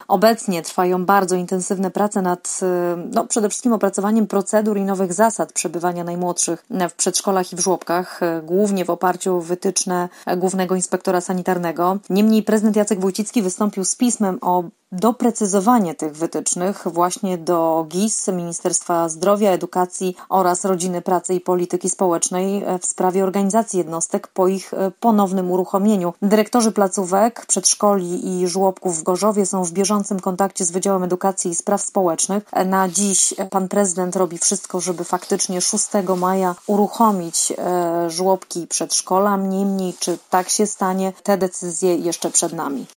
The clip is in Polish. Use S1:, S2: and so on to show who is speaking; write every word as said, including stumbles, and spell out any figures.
S1: Obecnie trwają bardzo intensywne prace nad no, przede wszystkim opracowaniem procedur i nowych zasad przebywania najmłodszych w przedszkolach i w żłobkach, głównie w oparciu o wytyczne Głównego Inspektora Sanitarnego. Niemniej prezydent Jacek Wójcicki wystąpił z pismem o doprecyzowanie tych wytycznych właśnie do G I S, Ministerstwa Zdrowia, Edukacji oraz Rodziny, Pracy i Polityki Społecznej w sprawie organizacji jednostek po ich ponownym uruchomieniu. Dyrektorzy placówek, przedszkoli i żłobków w Gorzowie są w bieżącym kontakcie z Wydziałem Edukacji i Spraw Społecznych. Na dziś pan prezydent robi wszystko, żeby faktycznie szóstego maja uruchomić żłobki i przedszkola. Niemniej, czy tak się stanie, te decyzje jeszcze przed nami.